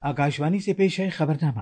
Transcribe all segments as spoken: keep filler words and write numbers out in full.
आकाशवाणी से पेश है खबरनामा।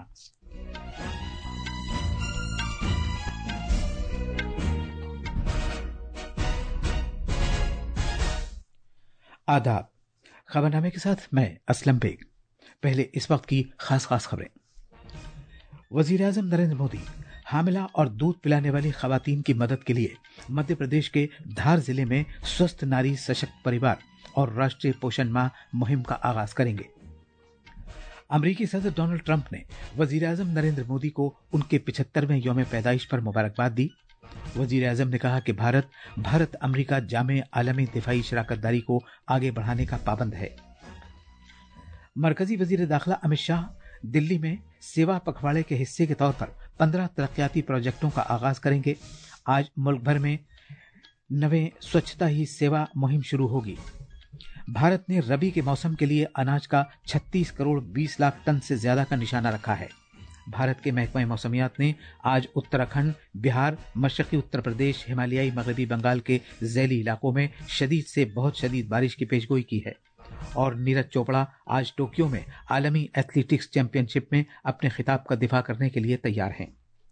आदाब। खबरनामे के साथ मैं असलम बेग। पहले इस वक्त की खास खास खबरें। वजीर आजम नरेंद्र मोदी हामिला और दूध पिलाने वाली खवातीन की मदद के लिए मध्य प्रदेश के धार जिले में स्वस्थ नारी सशक्त परिवार और राष्ट्रीय पोषण माह मुहिम का आगाज करेंगे। अमरीकी सदर डोनाल्ड ट्रंप ने वजीर आजम नरेंद्र मोदी को उनके पिछहत्तरवें यौम पैदाइश पर मुबारकबाद दी। वजीर आजम ने कहा कि भारत भारत अमरीका जामे आलमी दिफाई शराकतदारी को आगे बढ़ाने का पाबंद है। मरकजी वजीर दाखिला अमित शाह दिल्ली में सेवा पखवाड़े के हिस्से के तौर पर पंद्रह तरक्याती प्रोजेक्टों का आगाज करेंगे। आज मुल्क भर में नवें स्वच्छता ही सेवा मुहिम शुरू होगी। भारत ने रबी के मौसम के लिए अनाज का छत्तीस करोड़ बीस लाख टन से ज्यादा का निशाना रखा है। भारत के महकमा मौसमियात ने आज उत्तराखंड, बिहार, मशरकी उत्तर प्रदेश, हिमालयाई मगरबी बंगाल के ज़ैली इलाकों में शदीद से बहुत शदीद बारिश की पेशगोई की है। और नीरज चोपड़ा आज टोक्यो में आलमी एथलेटिक्स चैंपियनशिप में अपने खिताब का दिफा करने के लिए तैयार हैं।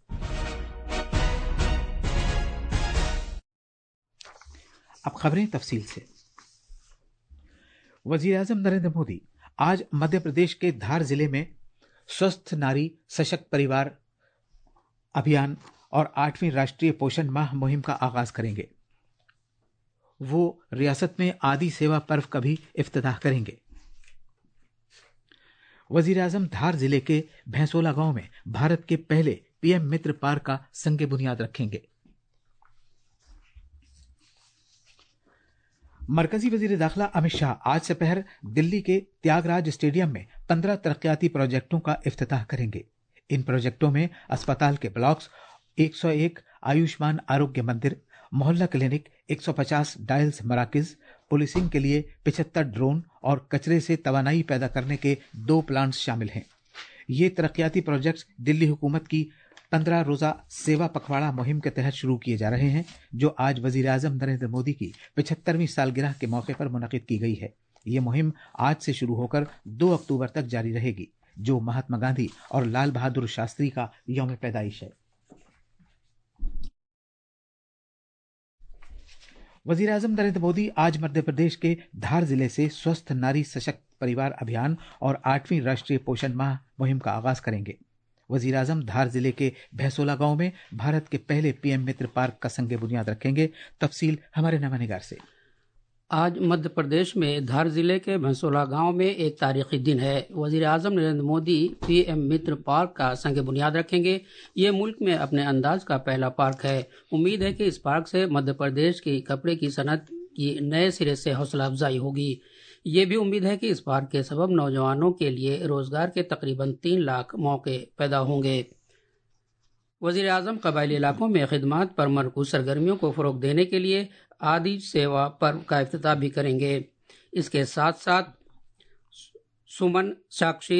अब खबरें तफसील से। वजीर आजम नरेंद्र मोदी आज मध्य प्रदेश के धार जिले में स्वस्थ नारी सशक्त परिवार अभियान और आठवीं राष्ट्रीय पोषण माह मुहिम का आगाज करेंगे। वो रियासत में आदि सेवा पर्व का भी इफ्तिताह करेंगे। वजीर आजम धार जिले के भैंसोला गांव में भारत के पहले पीएम मित्र पार्क का संग बुनियाद रखेंगे। मरकजी वजीर दाखिला अमित शाह आज दोपहर दिल्ली के त्यागराज स्टेडियम में पंद्रह तरक्याती प्रोजेक्टों का इफ्तिताह करेंगे। इन प्रोजेक्टों में अस्पताल के ब्लॉक्स, एक सौ एक आयुष्मान आरोग्य मंदिर, मोहल्ला क्लिनिक, एक सौ पचास डायल्स मराकज, पुलिसिंग के लिए पचहत्तर ड्रोन और कचरे से तवानाई पैदा करने के दो प्लांट्स शामिल हैं। ये तरक्याती प्रोजेक्ट्स दिल्ली हुकूमत की पंद्रह रोजा सेवा पखवाड़ा मुहिम के तहत शुरू किए जा रहे हैं, जो आज वजीर आजम नरेंद्र मोदी की पिछहत्तरवीं सालगिरह के मौके पर मुनक़िद की गई है। ये मुहिम आज से शुरू होकर दो अक्टूबर तक जारी रहेगी, जो महात्मा गांधी और लाल बहादुर शास्त्री का यौम पैदाइश है। वजीर आजम नरेंद्र मोदी आज मध्य प्रदेश के धार जिले से स्वस्थ नारी सशक्त परिवार अभियान और आठवीं राष्ट्रीय पोषण माह मुहिम का आगाज करेंगे। वजीर आजम धार जिले के भैंसोला गांव में भारत के पहले पीएम मित्र पार्क का संग बुनियाद रखेंगे। तफसील हमारे नवानिगार से। आज मध्य प्रदेश में धार जिले के भैंसोला गांव में एक तारीखी दिन है। वजीर आजम नरेंद्र मोदी पीएम मित्र पार्क का संग बुनियाद रखेंगे। ये मुल्क में अपने अंदाज का पहला पार्क है। उम्मीद है कि इस पार्क से मध्य प्रदेश की कपड़े की सनत की नए सिरे से हौसला अफजाई होगी। ये भी उम्मीद है कि इस पार्क के सबब नौजवानों के लिए रोजगार के तकरीबन तीन लाख मौके पैदा होंगे। वजीर आजम कबायली इलाकों में खिदमात पर मरकूज सरगर्मियों को फरोग देने के लिए आदि सेवा पर्व का इफ्तिताह भी करेंगे। इसके साथ साथ सुमन, साक्षी,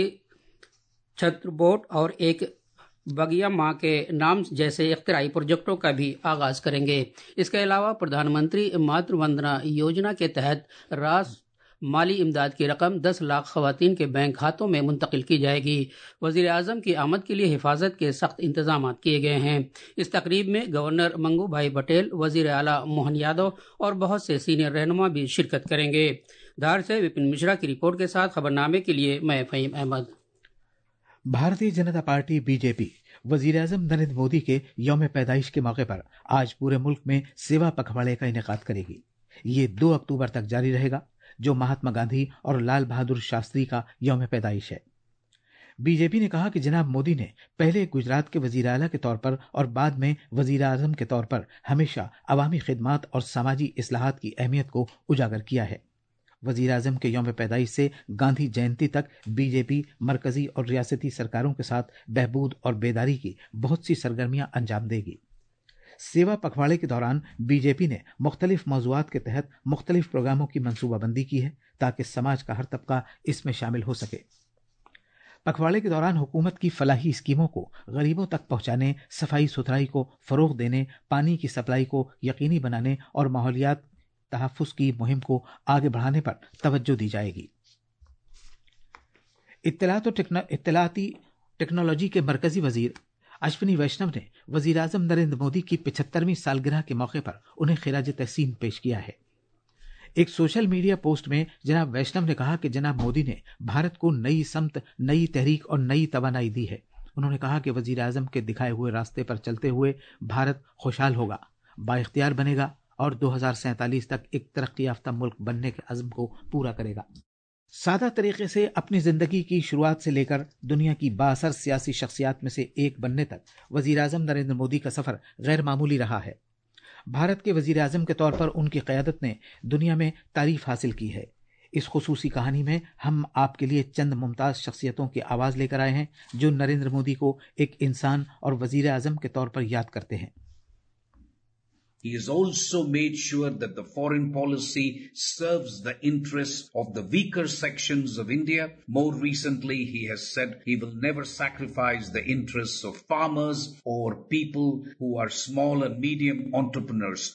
छत्रबोट और एक बगिया माँ के नाम जैसे इख्तिराई प्रोजेक्टों का भी आगाज करेंगे। इसके अलावा प्रधानमंत्री मातृ वंदना योजना के तहत रास माली इमदाद की रकम दस लाख खवातीन के बैंक खातों में मुंतकिल की जाएगी। वजीर आजम की आमद के लिए हिफाजत के सख्त इंतजाम किए गए हैं। इस तकरीब में गवर्नर मंगू भाई पटेल, वजीर आला मोहन यादव और बहुत से सीनियर रहनुमा भी शिरकत करेंगे। धार से विपिन मिश्रा की रिपोर्ट के साथ खबरनामे के लिए मैं फहीम अहमद। भारतीय जनता पार्टी बीजेपी वजीर आजम नरेंद्र मोदी के यौम पैदाइश के मौके पर आज पूरे मुल्क में सेवा पखवाड़े का इनेकाद करेगी। ये दो अक्टूबर तक जारी रहेगा, जो महात्मा गांधी और लाल बहादुर शास्त्री का यौम पैदाइश है। बीजेपी ने कहा कि जनाब मोदी ने पहले गुजरात के वजीर आला के तौर पर और बाद में वजीर आजम के तौर पर हमेशा अवामी खिदमात और समाजी इस्लाहात की अहमियत को उजागर किया है। वजीर आजम के यौम पैदाइश से गांधी जयंती तक बीजेपी मरकजी और रियासती सरकारों के साथ बहबूद और बेदारी की बहुत सी सरगर्मियां अंजाम देगी। सेवा पखवाड़े के दौरान बीजेपी ने मुख्तलिफ मौज़ूआत के तहत मुख्तलिफ प्रोग्रामों की मंसूबाबंदी की है, ताकि समाज का हर तबका इसमें शामिल हो सके। पखवाड़े के दौरान हुकूमत की फलाही स्कीमों को गरीबों तक पहुंचाने, सफाई सुथराई को फरोग देने, पानी की सप्लाई को यकीनी बनाने और माहौलियात तहफ़्फ़ुज़ की मुहिम को आगे बढ़ाने पर तवज्जो दी जाएगी। इत्तलात और इत्तलाती टेक्नोलॉजी के मरकजी वजीर अश्विनी वैष्णव ने वजीर आजम नरेंद्र मोदी की पिछहत्तरवीं सालगिरह के मौके पर उन्हें खिराज तहसीन पेश किया है। एक सोशल मीडिया पोस्ट में जनाब वैष्णव ने कहा कि जनाब मोदी ने भारत को नई समत, नई तहरीक और नई तवानाई दी है। उन्होंने कहा कि वजीर आजम के दिखाए हुए रास्ते पर चलते हुए भारत खुशहाल होगा, बाइख्तियार बनेगा और दो हजार सैंतालीस तक एक तरक्की याफ्ता मुल्क बनने के अज़्म को पूरा करेगा। सादा तरीके से अपनी जिंदगी की शुरुआत से लेकर दुनिया की बासर सियासी शख्सियात में से एक बनने तक वजीर आजम नरेंद्र मोदी का सफर गैर मामूली रहा है। भारत के वजीर आजम के तौर पर उनकी क़यादत ने दुनिया में तारीफ हासिल की है। इस खुसूसी कहानी में हम आपके लिए चंद मुमताज़ शख्सियतों की आवाज़ लेकर आए हैं जो नरेंद्र मोदी को एक इंसान और वजीर आजम के तौर पर याद करते हैं। He has also made sure that the foreign policy serves the interests of the weaker sections of India. More recently, he has said he will never sacrifice the interests of farmers or people who are small and medium entrepreneurs.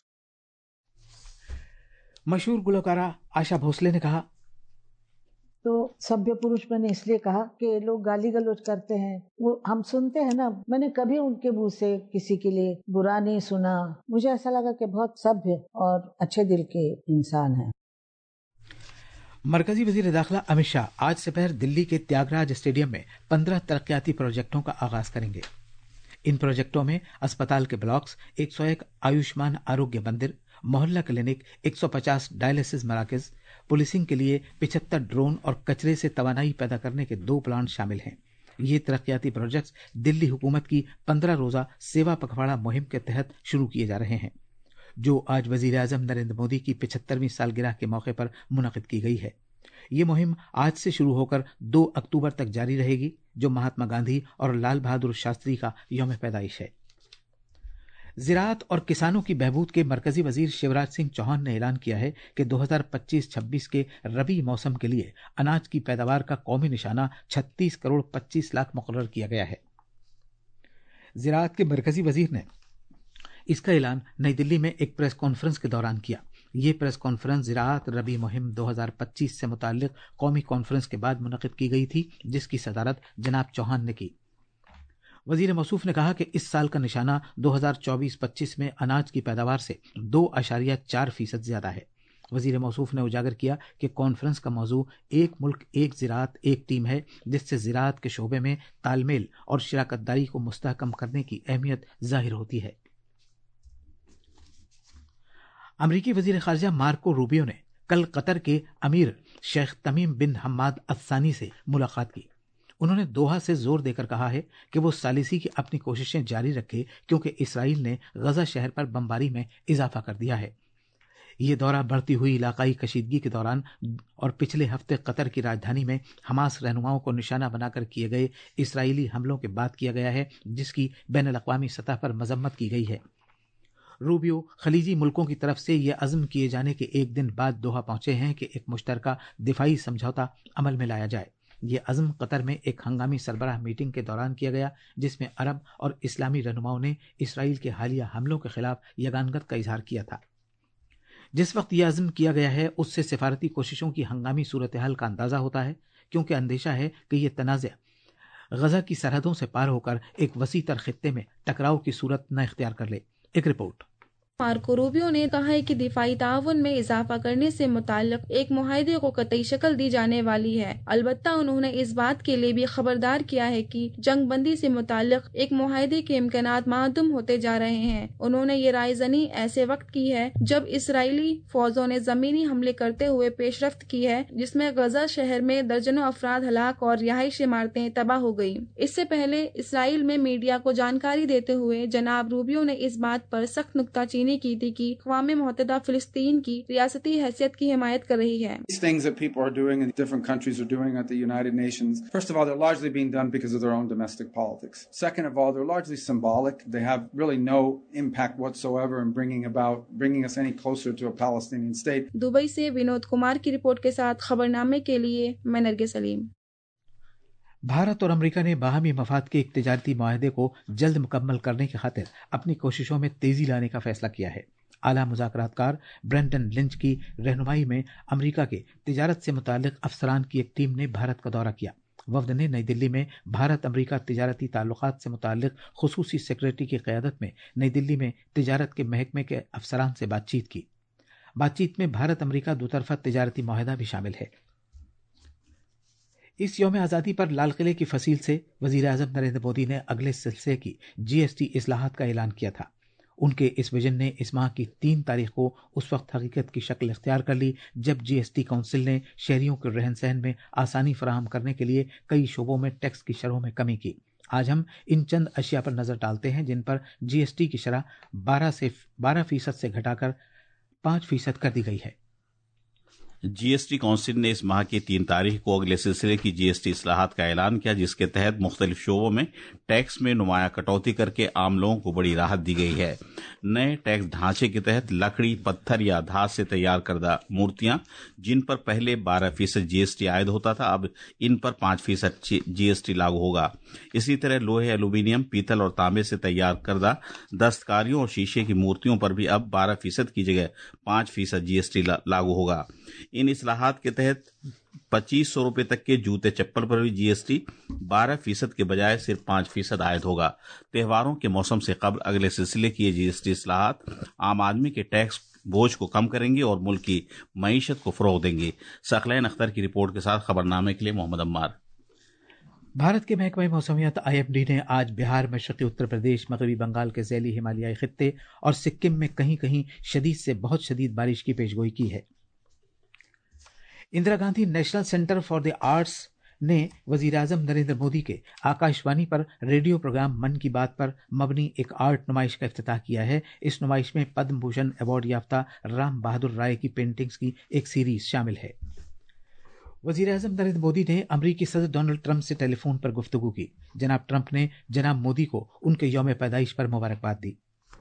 मशहूर गुलकारा आशा भोसले ने कहा, तो सभ्य पुरुष मैंने इसलिए कहा कि लोग गाली गलौज करते हैं, वो हम सुनते हैं ना, मैंने कभी उनके मुंह से किसी के लिए बुरा नहीं सुना। मुझे ऐसा लगा कि बहुत सभ्य और अच्छे दिल के इंसान हैं। मरकजी वजीर दाखिला अमित शाह आज दोपहर दिल्ली के त्यागराज स्टेडियम में पंद्रह तरक्याती प्रोजेक्टों का आगाज करेंगे। इन प्रोजेक्टों में अस्पताल के ब्लॉक्स, एक सौ एक आयुष्मान आरोग्य मंदिर, मोहल्ला क्लिनिक, एक सौ पचास डायलिसिस मराकज, पुलिसिंग के लिए पिछहत्तर ड्रोन और कचरे से तवानाई पैदा करने के दो प्लांट शामिल हैं। ये तरक्याती प्रोजेक्ट्स दिल्ली हुकूमत की पंद्रह रोजा सेवा पखवाड़ा मुहिम के तहत शुरू किए जा रहे हैं, जो आज वजीर आजम नरेंद्र मोदी की पिछहत्तरवीं सालगिरह के मौके पर मुनक़िद की गई है। ये मुहिम आज से शुरू होकर दो अक्टूबर तक जारी रहेगी, जो महात्मा गांधी और लाल बहादुर शास्त्री का यौम पैदाइश है। ज़राअत और किसानों की बहबूद के मरकजी वजीर शिवराज सिंह चौहान ने ऐलान किया है कि दो हजार पच्चीस छब्बीस के रबी मौसम के लिए अनाज की पैदावार का कौमी निशाना छत्तीस करोड़ पच्चीस लाख मुकर्रर किया गया है। ज़राअत के मरकजी वजीर ने इसका ऐलान नई दिल्ली में एक प्रेस कॉन्फ्रेंस के दौरान किया। ये प्रेस कॉन्फ्रेंस ज़राअत रबी मुहिम दो हजार पच्चीस से मुताल्लिक कौमी कॉन्फ्रेंस के बाद मुनक़िद की गई थी, जिसकी सदारत जनाब चौहान ने की। वजीर मौसूफ ने कहा कि इस साल का निशाना दो हजार चौबीस पच्चीस में अनाज की पैदावार से दो अशारिया चार फीसद ज्यादा है। वजीर मौसूफ ने उजागर किया कि कॉन्फ्रेंस का मौजू एक मुल्क एक ज़राअत एक टीम है, जिससे ज़राअत के शोबे में तालमेल और शराकतदारी को मुस्तहकम करने की अहमियत जाहिर होती है। अमरीकी वजीर खारजा मार्को रूबियो ने कल कतर के अमीर शेख तमीम बिन हम्माद अथसानी से मुलाकात की। उन्होंने दोहा से जोर देकर कहा है कि वो सालिसी की अपनी कोशिशें जारी रखे, क्योंकि इसराइल ने गजा शहर पर बमबारी में इजाफा कर दिया है। ये दौरा बढ़ती हुई इलाकाई कशीदगी के दौरान और पिछले हफ्ते कतर की राजधानी में हमास रहनुमाओं को निशाना बनाकर किए गए इसराइली हमलों के बाद किया गया है, जिसकी बैनुल-अक़वामी सतह पर मजम्मत की गई है। रूबियो खलीजी मुल्कों की तरफ से यह अज़्म किए जाने के एक दिन बाद दोहा पहुंचे हैं कि एक मुश्तरका दिफाई समझौता अमल में लाया जाए। ये अज़्म कतर में एक हंगामी सरबराह मीटिंग के दौरान किया गया, जिसमें अरब और इस्लामी रहनुमाओं ने इसराइल के हालिया हमलों के खिलाफ यगानगत का इजहार किया था। जिस वक्त यह अज़्म किया गया है, उससे सिफारती कोशिशों की हंगामी सूरत हाल का अंदाजा होता है, क्योंकि अंदेशा है कि यह तनाज़ा गजा की सरहदों से पार होकर एक वसी तर खित्ते में टकराव की सूरत न इख्तियार कर ले। एक रिपोर्ट। मार्को रूबियो ने कहा है कि दिफाई ताउन में इजाफा करने से मुताल्लिक एक मुआहदे को कतई शक्ल दी जाने वाली है। अलबत्ता उन्होंने इस बात के लिए भी खबरदार किया है कि जंग बंदी से मुताल्लिक एक मुआहदे के इम्कानात मादूम होते जा रहे हैं। उन्होंने ये रायजनी ऐसे वक्त की है जब इसराइली फौजों ने जमीनी हमले करते हुए पेशरफ्त की है, जिसमें गजा शहर में दर्जनों अफराद हलाक और रिहायशी इमारतें तबाह हो गयी। इससे पहले इसराइल में मीडिया को जानकारी देते हुए जनाब रूबियो ने इस बात पर सख्त नुक्ताचीनी की थी कि अक़वाम मुत्तहिदा फिलिस्तीन की रियासती हैसियत की हिमायत कर रही है। These things that people are doing and different countries are doing at the United Nations, first of all, they're largely being done because of their own domestic politics. Second of all, they're largely symbolic. They have really no impact whatsoever in bringing about, bringing us any closer to a Palestinian state. Dubai से विनोद कुमार की report के साथ खबरनामे के लिए मैं नरगिस सलीम। भारत और America ने बाहमी मफाद के एक तिजारती मुआहदे को जल्द मुकम्मल करने की खातिर अपनी कोशिशों में तेजी लाने का फैसला किया है। आला मुज़ाकरातकार ब्रेंटन लिंच की रहनुमाई में अमेरिका के तिजारत से मुताल्लिक अफसरान की एक टीम ने भारत का दौरा किया। वफद ने नई दिल्ली में भारत अमेरिका तिजारती ताल्लुकात से मुताल्लिक खुसूसी सेक्रेटरी की क़यादत में नई दिल्ली में तिजारत के महकमे के अफसरान से बातचीत की। बातचीत में भारत अमेरिका दोतरफा तिजारती माहिदा भी शामिल है। इस यौम आज़ादी पर लाल किले की फसील से वज़ीर आज़म नरेंद्र मोदी ने अगले सिलसिले की जीएसटी इस्लाहात का ऐलान किया था। उनके इस विजन ने इस माह की तीन तारीख को उस वक्त हकीकत की शक्ल इख्तियार कर ली जब जीएसटी काउंसिल ने शहरियों के रहन सहन में आसानी फराहम करने के लिए कई शोबों में टैक्स की शरहों में कमी की। आज हम इन चंद अशिया पर नजर डालते हैं जिन पर जीएसटी की शरह बारह से बारह फीसद से घटाकर पांच फीसद कर दी गई है। जीएसटी काउंसिल ने इस माह की तीन तारीख को अगले सिलसिले की जीएसटी इस्लाहात का ऐलान किया, जिसके तहत मुख्तलिफ शोबों में टैक्स में नुमाया कटौती करके आम लोगों को बड़ी राहत दी गई है। नए टैक्स ढांचे के तहत लकड़ी, पत्थर या धात से तैयार करदा मूर्तियां जिन पर पहले बारह फीसद जीएसटी आयद होता था, अब इन पर पांच फीसद जीएसटी लागू होगा। इसी तरह लोहे, एल्यूमिनियम, पीतल और तांबे से तैयार करदा दस्तकारियों और शीशे की मूर्तियों पर भी अब बारह फीसद की जगह पांच फीसद जीएसटी लागू होगा। इन इस्लाहात के तहत पच्चीस सौ रुपए तक के जूते चप्पल पर भी जीएसटी बारह फीसद के बजाय सिर्फ पांच फीसद आयद होगा। त्योहारों के मौसम से कबल अगले सिलसिले की ये जीएसटी इस्लाहात आम आदमी के टैक्स बोझ को कम करेंगे और मुल्क की मईशत को फरोग देंगे। सकलैन अख्तर की रिपोर्ट के साथ खबरनामे के लिए मोहम्मद अम्मार। भारत के महकमा मौसमियात आईएमडी ने आज बिहार, मशरक़ी उत्तर प्रदेश, मगरबी बंगाल के ज़ैली हिमालयाई खित्ते और सिक्किम में कहीं कहीं शदीद से बहुत शदीद बारिश की पेशगोई की है। Indira Gandhi national centre for the arts ने वजीर आजम नरेंद्र मोदी के आकाशवाणी पर रेडियो प्रोग्राम मन की बात पर मबनी एक आर्ट नुमाइश का इफ्तिताह किया है। इस नुमाइश में पद्म भूषण अवार्ड याफ्ता राम बहादुर राय की पेंटिंग्स की एक सीरीज शामिल है। वजीर आजम नरेंद्र मोदी ने अमरीकी सदर डोनाल्ड ट्रंप से टेलीफोन पर गुफ्तगू की। जनाब ट्रंप ने जनाब मोदी को उनके यौम पैदाइश पर मुबारकबाद दी।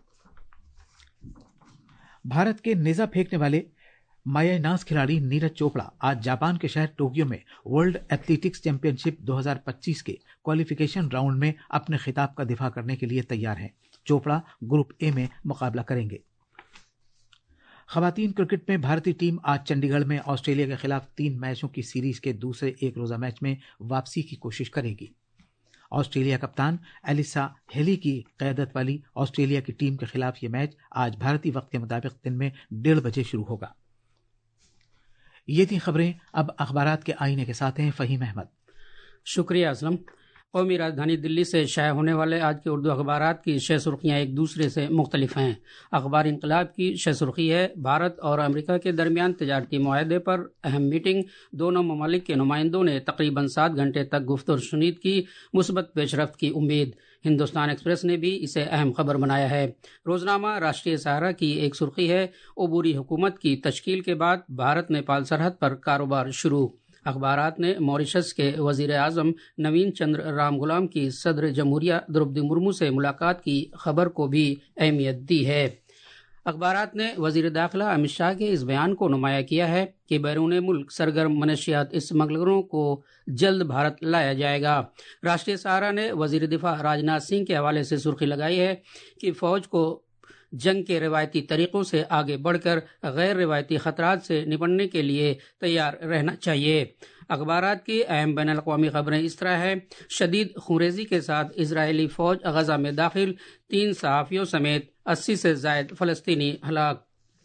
भारत के नेजा फेंकने वाले मायानास खिलाड़ी नीरज चोपड़ा आज जापान के शहर टोक्यो में वर्ल्ड एथलेटिक्स चैंपियनशिप दो हज़ार पच्चीस के क्वालिफिकेशन राउंड में अपने खिताब का दिफा करने के लिए तैयार हैं। चोपड़ा ग्रुप ए में मुकाबला करेंगे। खवातीन क्रिकेट में भारतीय टीम आज चंडीगढ़ में ऑस्ट्रेलिया के खिलाफ तीन मैचों की सीरीज के दूसरे एक रोजा मैच में वापसी की कोशिश करेगी। ऑस्ट्रेलिया कप्तान एलिसा हेली की क़यादत वाली ऑस्ट्रेलिया की टीम के खिलाफ ये मैच आज भारतीय वक्त के मुताबिक दिन में डेढ़ बजे शुरू होगा। ये थी खबरें। अब अखबारात के आईने के साथ हैं फ़हीम अहमद। शुक्रिया असलम। कौमी राजधानी दिल्ली से शाया होने वाले आज के उर्दू अखबारात की शह सुर्खियाँ एक दूसरे से मुख्तलिफ हैं। अखबार इनकलाब की शह सुर्खी है, भारत और अमेरिका के दरमियान तजारती मुआहदे पर अहम मीटिंग, दोनों ममालिक के नुमाइंदों ने तकरीबन सात घंटे तक गुफ्तगू सुनीद की, मुस्बत पेशरफ्त की उम्मीद। हिंदुस्तान एक्सप्रेस ने भी इसे अहम खबर बनाया है। रोजनामा राष्ट्रीय सहारा की एक सुर्खी है, अबूरी हुकूमत की तश्कील के बाद भारत नेपाल सरहद पर कारोबार शुरू। अखबारात ने मॉरिशस के वजीर आजम नवीन चंद्र राम गुलाम की सदर जमहूरिया द्रौपदी मुर्मू से मुलाकात की खबर को भी अहमियत दी है। अखबारात ने वजीर दाखिला अमित शाह के इस बयान को नुमाया किया है कि बैरून मुल्क सरगर्म मनशियात स्मगलरों को जल्द भारत लाया जाएगा। राष्ट्रीय सहारा ने वजीर दिफा राजनाथ सिंह के हवाले से सुर्खी लगाई है कि फौज को जंग के रिवायती तरीकों से आगे बढ़कर गैर रिवायती खतरात से निपटने के लिए तैयार रहना चाहिए। अखबारात की अहम बैन अल-अक़वामी खबरें इस तरह है, शदीद खूंरेज़ी के साथ इजरायली फौज गजा में दाखिल, तीन सहाफ़ियों समेत अस्सी से ज़ायद फ़लस्तीनी हलाक।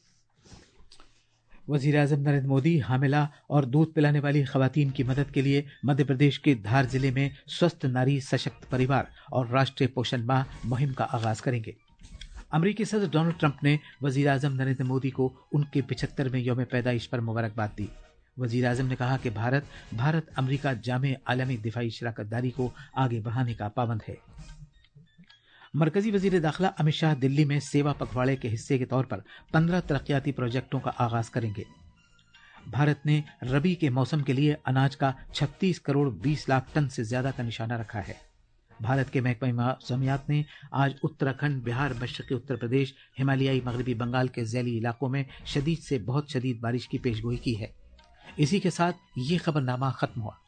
वज़ीर आज़म नरेंद्र मोदी हामिला और दूध पिलाने वाली खवातीन की मदद के लिए मध्य प्रदेश के धार जिले में स्वस्थ नारी सशक्त परिवार और राष्ट्रीय पोषण माह मुहिम का आगाज करेंगे। अमरीकी सदर डोनाल्ड ट्रंप ने वज़ीर आज़म नरेंद्र मोदी को उनके पिछहत्तरवें यौम पैदाइश पर मुबारकबाद दी। वज़ीर आज़म ने कहा कि भारत भारत अमरीका जामे आलमी दिफाई शराकतदारी को आगे बढ़ाने का पाबंद है। मरकजी वज़ीर दाखिला अमित शाह दिल्ली में सेवा पखवाड़े के हिस्से के तौर पर पंद्रह तरक्याती प्रोजेक्टों का आगाज करेंगे। भारत ने रबी के मौसम के लिए अनाज का छत्तीस करोड़ बीस लाख टन से ज्यादा का निशाना रखा है। भारत के महकमा मौसमियात ने आज उत्तराखंड, बिहार, मशरक़ी उत्तर प्रदेश, हिमालयाई मगरबी बंगाल के ज़ैली इलाकों में शदीद से बहुत शदीद बारिश की पेशगोई की है। इसी के साथ ये खबरनामा खत्म हुआ।